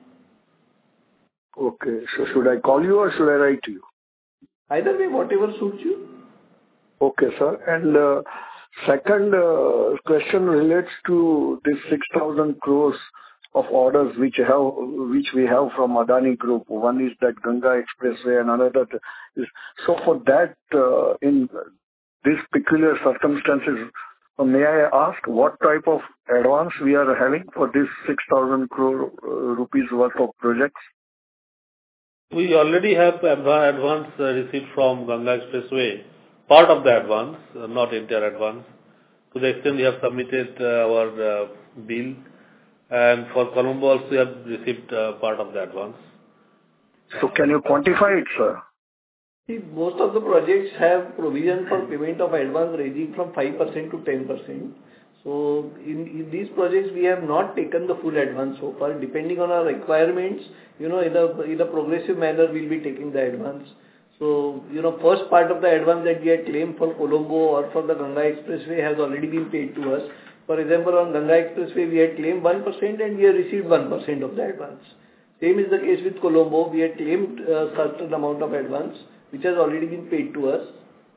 Okay. So should I call you or should I write to you? Either way, whatever suits you. Okay, sir. And uh, second uh, question relates to this six thousand crores of orders which have which we have from Adani Group. One is that Ganga Expressway and another is... So for that, uh, in these peculiar circumstances, uh, may I ask what type of advance we are having for this six thousand crore uh, rupees worth of projects? We already have adva- advance uh, received from Ganga Expressway, part of the advance, uh, not entire advance. To the extent we have submitted uh, our uh, bill, and for Colombo also we have received uh, part of the advance. So can you quantify it, sir? See, most of the projects have provision for payment of advance ranging from five percent to ten percent. So in, in these projects, we have not taken the full advance so far. Depending on our requirements, you know, in a, in a progressive manner, we'll be taking the advance. So, you know, first part of the advance that we had claimed for Colombo or for the Ganga Expressway has already been paid to us. For example, on Ganga Expressway, we had claimed one percent and we have received one percent of the advance. Same is the case with Colombo. We had claimed a certain amount of advance, which has already been paid to us.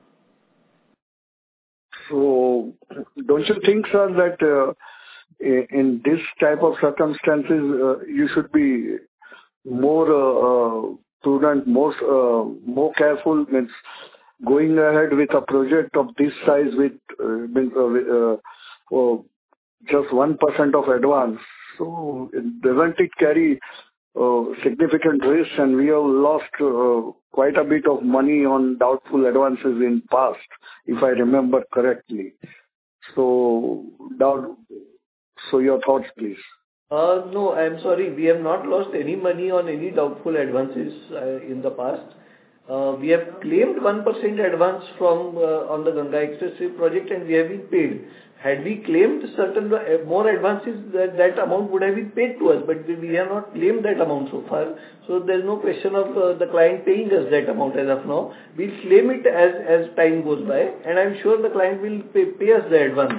So don't you think, sir, that uh, in this type of circumstances, uh, you should be more uh, uh, prudent, more uh, more careful, means going ahead with a project of this size with, uh, means, uh, uh, for just one percent of advance. So doesn't it carry uh, significant risk, and we have lost uh, quite a bit of money on doubtful advances in past, if I remember correctly. So, doubt, so your thoughts, please. Uh, no, I'm sorry. We have not lost any money on any doubtful advances uh, in the past. Uh, we have claimed one percent advance from uh, on the Ganga Expressway project, and we have been paid. Had we claimed certain uh, more advances, that, that amount would have been paid to us, but we have not claimed that amount so far. So there's no question of uh, the client paying us that amount as of now. We'll claim it as, as time goes by, and I'm sure the client will pay, pay us the advance.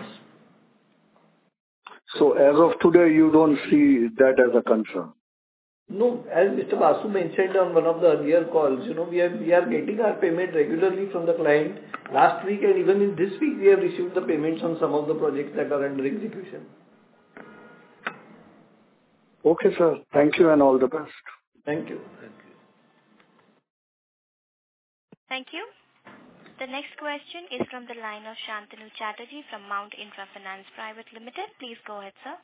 So as of today, you don't see that as a concern? No, as Mister Basu mentioned on one of the earlier calls, you know, we are, we are getting our payment regularly from the client. Last week and even in this week, we have received the payments on some of the projects that are under execution. Okay, sir. Thank you and all the best. Thank you. Thank you. The next question is from the line of Shantanu Chatterjee from Mount Infra Finance Private Limited. Please go ahead, sir.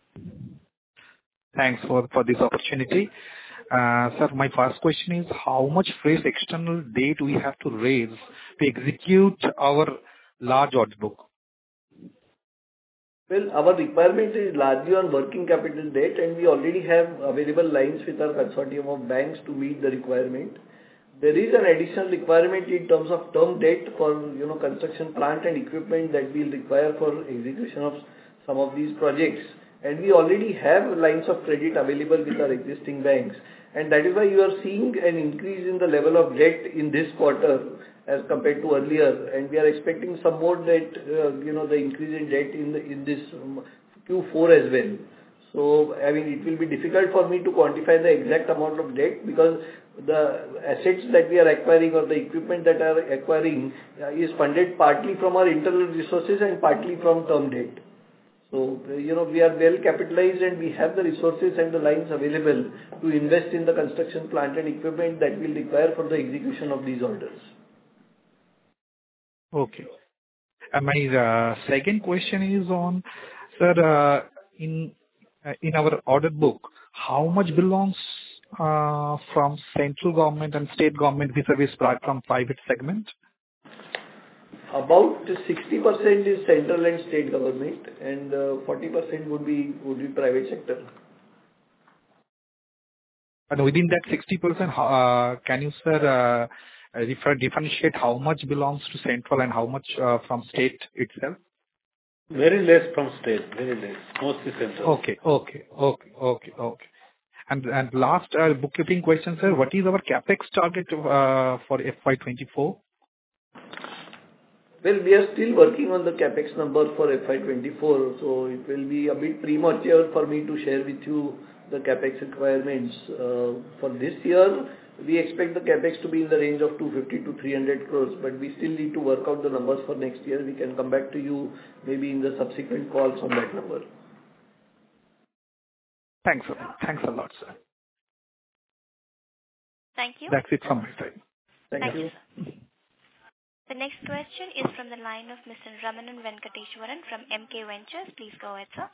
Thanks for, for this opportunity. Uh, sir, my first question is how much fresh external debt we have to raise to execute our large order book? Well, our requirement is largely on working capital debt, and we already have available lines with our consortium of banks to meet the requirement. There is an additional requirement in terms of term debt for, you know, construction plant and equipment that we'll require for execution of some of these projects. And we already have lines of credit available with our existing banks. And that is why you are seeing an increase in the level of debt in this quarter as compared to earlier. And we are expecting some more debt, uh, you know, the increase in debt in, the, in this um, Q four as well. So, I mean, it will be difficult for me to quantify the exact amount of debt because the assets that we are acquiring or the equipment that are acquiring uh, is funded partly from our internal resources and partly from term debt. So, you know, we are well capitalized and we have the resources and the lines available to invest in the construction plant and equipment that will require for the execution of these orders. Okay. And my uh, second question is on, sir, uh, in uh, in our order book, how much belongs uh, from central government and state government vis-a-vis from private segment? About sixty percent is central and state government, and uh, forty percent would be would be private sector. And within that sixty percent, uh, can you, sir, uh, refer, differentiate how much belongs to central and how much uh, from state itself? Very less from state, very less. Mostly central. Okay, okay, okay, okay, okay. And and last uh, bookkeeping question, sir. What is our capex target uh, for F Y twenty-four? Well, we are still working on the capex number for F Y twenty-four, so it will be a bit premature for me to share with you the capex requirements. Uh, for this year, we expect the capex to be in the range of two fifty to three hundred crores, but we still need to work out the numbers for next year. We can come back to you maybe in the subsequent calls on that number. Thanks, sir. Thanks a lot, sir. Thank you. That's it from my side. Thank, Thank you. you. The next question is from the line of Mister Ramanan Venkateshwaran from M K Ventures. Please go ahead, sir.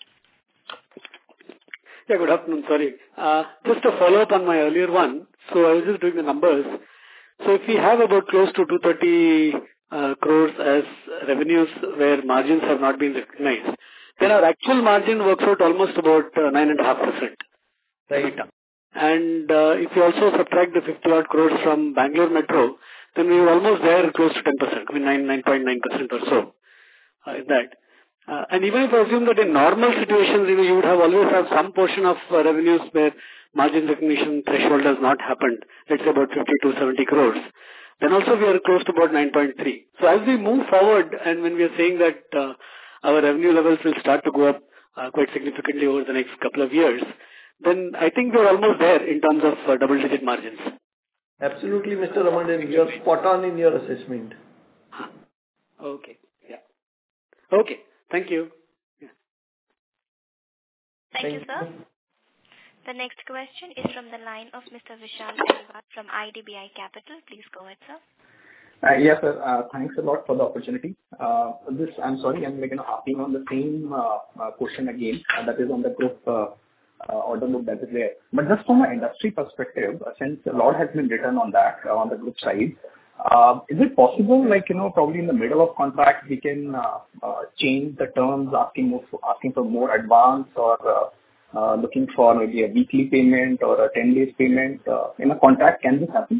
Yeah, good afternoon. Sorry. Uh, just a follow-up on my earlier one. So I was just doing the numbers. So if we have about close to two hundred thirty uh, crores as revenues where margins have not been recognized, then our actual margin works out almost about uh, nine point five percent. Right. And uh, if you also subtract the fifty odd crores from Bangalore Metro, then we were almost there close to ten percent, I mean nine, nine point nine percent or so uh, in that. Uh, and even if I assume that in normal situations, you know, you would have always have some portion of uh, revenues where margin recognition threshold has not happened, let's say about fifty to seventy crores, then also we are close to about nine point three. So as we move forward and when we are saying that uh, our revenue levels will start to go up uh, quite significantly over the next couple of years, then I think we are almost there in terms of uh, double-digit margins. Absolutely, Mister Ramanan, you are spot on in your assessment. Okay. Yeah. Okay. Thank you. Yeah. Thank, Thank you, sir. The next question is from the line of Mister Vishal Periwal from I D B I Capital. Please go ahead, sir. Uh, yes, sir. Uh, thanks a lot for the opportunity. Uh, this, I'm sorry, I'm like, you know, harping on the same uh, uh, question again. Uh, that is on the group uh, uh, order book that is there. But just from an industry perspective, uh, since a lot has been written on that uh, on the group side, uh, is it possible, like, you know, probably in the middle of contract we can uh, uh, change the terms, asking more for, asking for more advance or uh, uh, looking for maybe a weekly payment or a ten days payment uh, in a contract? Can this happen?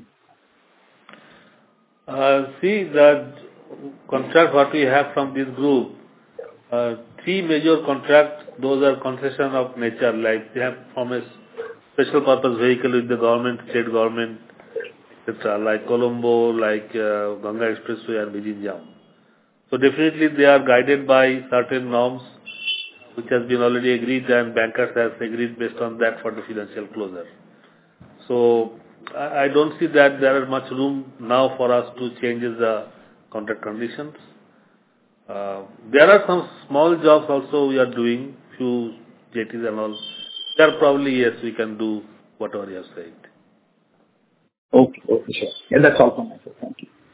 Uh, see that contract what we have from this group, uh, three major contracts, those are concession of nature, like they have from a special purpose vehicle with the government, state government, et cetera, like Colombo, like uh, Ganga Expressway and Vizhinjam. So definitely they are guided by certain norms which has been already agreed and bankers have agreed based on that for the financial closure. So I don't see that there is much room now for us to change the contract conditions. Uh, there are some small jobs also we are doing, few jetties and all. There probably, yes, we can do whatever you have said. Okay, okay, sure. Yeah, that's all from myself. Thank you.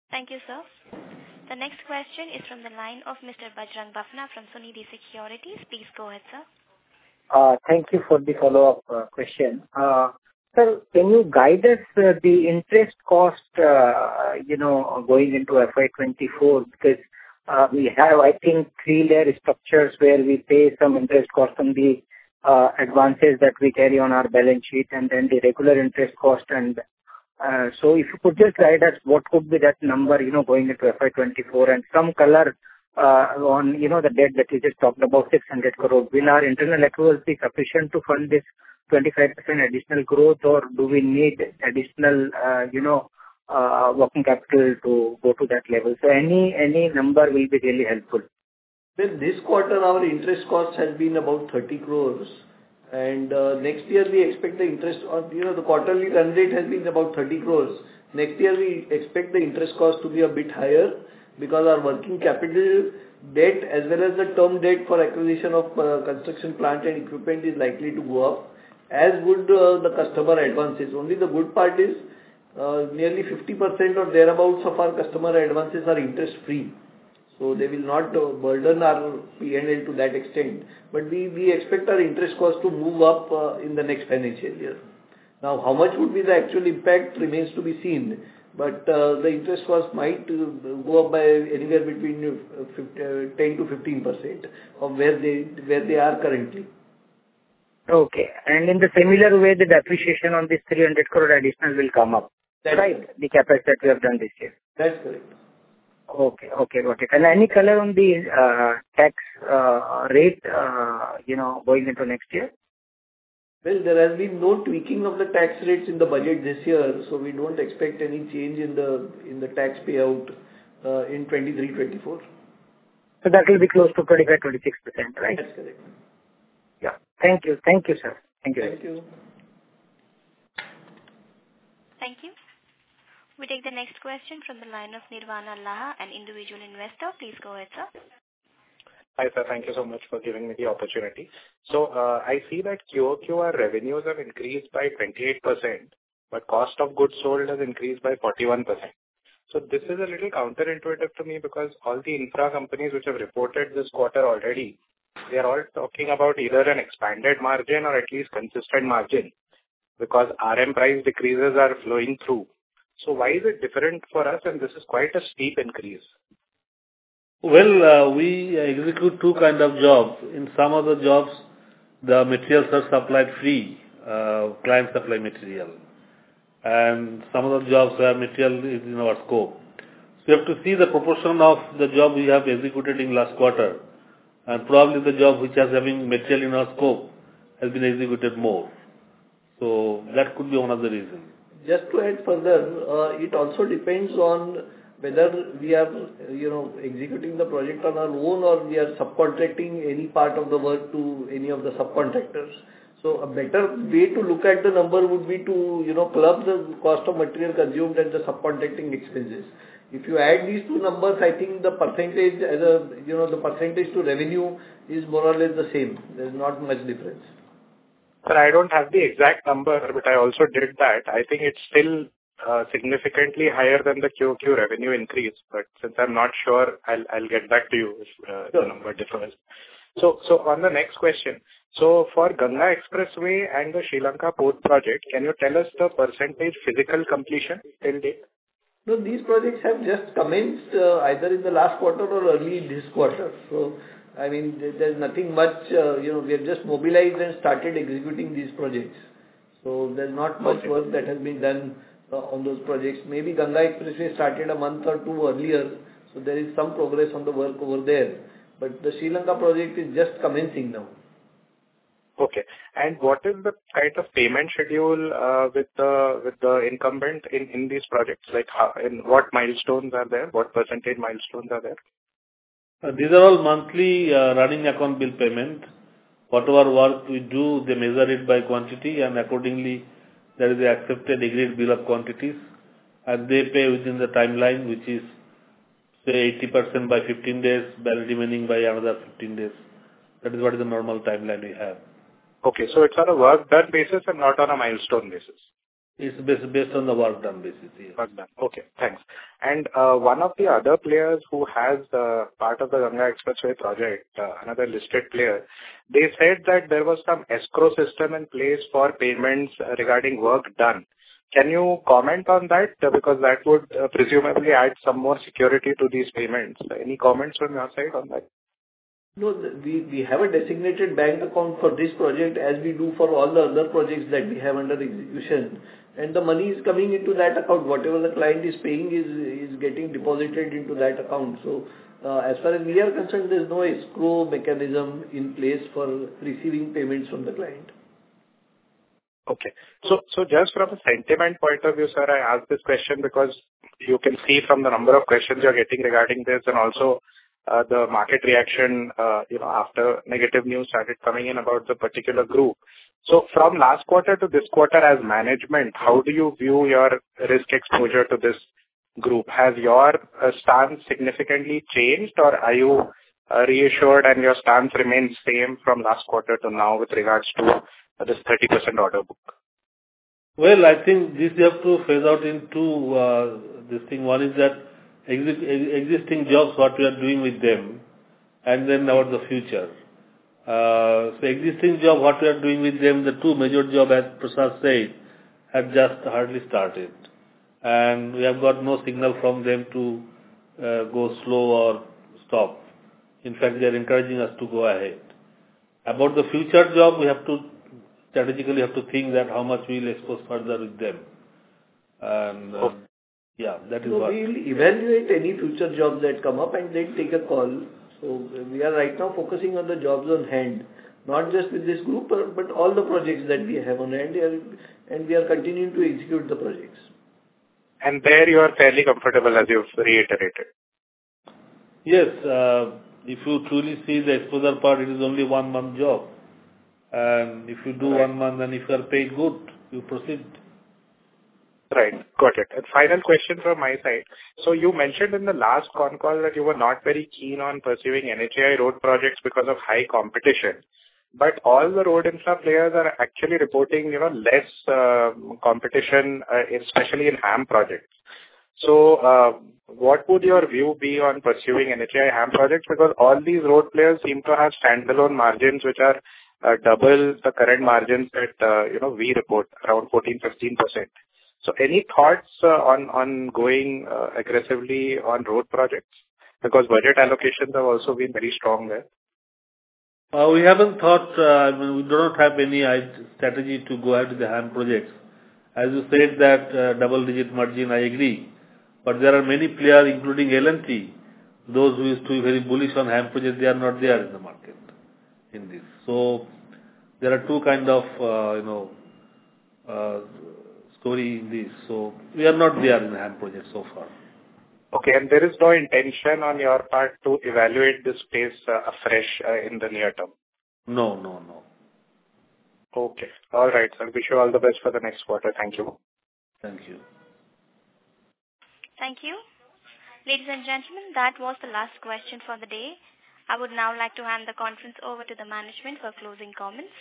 Thank you, sir. The next question is from the line of Mister Bajrang Bafna from Sunidhi Securities. Please go ahead, sir. Uh, Thank you for the follow-up uh, question. Uh, Sir, can you guide us uh, the interest cost, uh, you know, going into F Y twenty-four? Because uh, we have, I think, three-layer structures where we pay some interest cost on the uh, advances that we carry on our balance sheet and then the regular interest cost. And uh, so if you could just guide us, what could be that number, you know, going into F Y twenty-four, and some color uh, on, you know, the debt that you just talked about, six hundred crore. Will our internal accruals be sufficient to fund this twenty-five percent additional growth, or do we need additional, uh, you know, uh, working capital to go to that level? So any any number will be really helpful. Well, this quarter our interest cost has been about thirty crores, and uh, next year we expect the interest on, you know, the quarterly run rate has been about thirty crores. Next year we expect the interest cost to be a bit higher because our working capital debt as well as the term debt for acquisition of uh, construction plant and equipment is likely to go up, as would uh, the customer advances. Only the good part is uh, nearly fifty percent or thereabouts of our customer advances are interest free. So they will not uh, burden our P and L to that extent. But we, we expect our interest cost to move up uh, in the next financial year. Now, how much would be the actual impact remains to be seen. But uh, the interest cost might uh, go up by anywhere between uh, fifty, uh, ten to fifteen percent of where they where they are currently. Okay. And in the similar way, the depreciation on this three hundred crore additional will come up. That's right? Correct. The CapEx that we have done this year. That's correct. Okay. Okay. Got it. And any color on the uh, tax uh, rate, uh, you know, going into next year? Well, there has been no tweaking of the tax rates in the budget this year, so we don't expect any change in the in the tax payout uh, in twenty-three twenty-four. So that will be close to twenty-five to twenty-six percent, right? That's correct. Yeah. Thank you. Thank you, sir. Thank you. Thank you. Thank you. We take the next question from the line of Nirvana Laha, an individual investor. Please go ahead, sir. Hi, sir. Thank you so much for giving me the opportunity. So uh, I see that Q O Q our revenues have increased by twenty-eight percent, but cost of goods sold has increased by forty-one percent. So this is a little counterintuitive to me because all the infra companies which have reported this quarter already, they are all talking about either an expanded margin or at least consistent margin because R M price decreases are flowing through. So why is it different for us, and this is quite a steep increase? Well, uh, we execute two kind of jobs. In some of the jobs, the materials are supplied free, uh, client supply material. And some of the jobs where material is in our scope. So you have to see the proportion of the job we have executed in last quarter. And probably the job which has having material in our scope has been executed more. So that could be one of the reasons. Just to add further, uh, it also depends on whether we are, you know, executing the project on our own or we are subcontracting any part of the work to any of the subcontractors. So a better way to look at the number would be to, you know, club the cost of material consumed and the subcontracting expenses. If you add these two numbers, I think the percentage as a, you know, the percentage to revenue is more or less the same. There's not much difference. Sir, I don't have the exact number, but I also did that. I think it's still uh, significantly higher than the Q O Q revenue increase. But since I'm not sure, I'll I'll get back to you if uh, sure. the number differs. So so on the next question, so for Ganga Expressway and the Sri Lanka Port project, can you tell us the percentage physical completion till date? No, these projects have just commenced uh, either in the last quarter or early this quarter. So, I mean, there's nothing much, uh, you know, we have just mobilized and started executing these projects. So, there's not much okay. work that has been done uh, on those projects. Maybe Ganga Expressway started a month or two earlier. So, there is some progress on the work over there. But the Sri Lanka project is just commencing now. Okay. And what is the kind of payment schedule uh, with the with the incumbent in, in these projects? Like, how, in what milestones are there? What percentage milestones are there? Uh, these are all monthly uh, running account bill payment. Whatever work we do, they measure it by quantity, and accordingly, there is the accepted agreed bill of quantities, and they pay within the timeline, which is say eighty percent by fifteen days, remaining by another fifteen days. That is what is the normal timeline we have. Okay, so it's on a work done basis and not on a milestone basis. It's based, based on the work done basis. Yes. Work done. Okay, thanks. And uh, one of the other players who has uh, part of the Ganga Expressway project, uh, another listed player, they said that there was some escrow system in place for payments uh, regarding work done. Can you comment on that? Uh, because that would uh, presumably add some more security to these payments. Any comments from your side on that? No, we, we have a designated bank account for this project as we do for all the other projects that we have under execution. And the money is coming into that account. Whatever the client is paying is, is getting deposited into that account. So uh, as far as we are concerned, there is no escrow mechanism in place for receiving payments from the client. Okay. So, so just from a sentiment point of view, sir, I asked this question because you can see from the number of questions you're getting regarding this and also uh, the market reaction, uh, you know, after negative news started coming in about the particular group. So from last quarter to this quarter as management, how do you view your risk exposure to this group? Has your uh, stance significantly changed, or are you uh, reassured and your stance remains same from last quarter to now with regards to uh, this thirty percent order book? Well, I think this you have to phase out into uh, this thing. One is that exi- existing jobs, what we are doing with them, and then about the future. Uh, so existing job, what we are doing with them, the two major job, as Prasad said, had just hardly started. And we have got no signal from them to uh, go slow or stop. In fact, they are encouraging us to go ahead. About the future job, we have to strategically have to think that how much we will expose further with them. And uh, yeah, that is so what. we will evaluate any future jobs that come up and then take a call. So we are right now focusing on the jobs on hand, not just with this group, but all the projects that we have on hand, and we are continuing to execute the projects. And there you are fairly comfortable, as you've reiterated. Yes, uh, if you truly see the exposure part, it is only one month job. And if you do right. one month and if you are paid good, you proceed. Right. Got it. And final question from my side. So you mentioned in the last con call that you were not very keen on pursuing N H A I road projects because of high competition. But all the road infra players are actually reporting, you know, less uh, competition, uh, especially in HAM projects. So uh, what would your view be on pursuing N H A I HAM projects? Because all these road players seem to have standalone margins which are uh, double the current margins that, uh, you know, we report, around fourteen to fifteen percent. So any thoughts uh, on, on going uh, aggressively on road projects? Because budget allocations have also been very strong there. Uh, we haven't thought, uh, I mean, we do not have any strategy to go ahead with the HAM projects. As you said that uh, double digit margin, I agree. But there are many players, including L and T, those who used to be very bullish on HAM projects, they are not there in the market in this. So there are two kind of, uh, you know, uh, story in this. So we are not there in the HAM project so far. Okay, and there is no intention on your part to evaluate this space uh, afresh uh, in the near term? No, no, no. Okay. All right, sir. Wish you all the best for the next quarter. Thank you. Thank you. Thank you. Ladies and gentlemen, that was the last question for the day. I would now like to hand the conference over to the management for closing comments.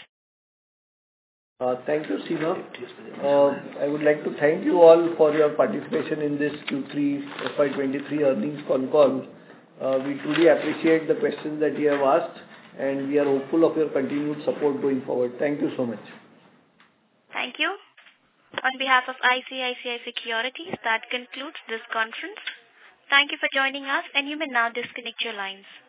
Uh, thank you, Seema. Uh, I would like to thank you all for your participation in this Q three F Y twenty-three earnings con call. Uh, we truly appreciate the questions that you have asked, and we are hopeful of your continued support going forward. Thank you so much. Thank you. On behalf of I C I C I Securities, that concludes this conference. Thank you for joining us, and you may now disconnect your lines.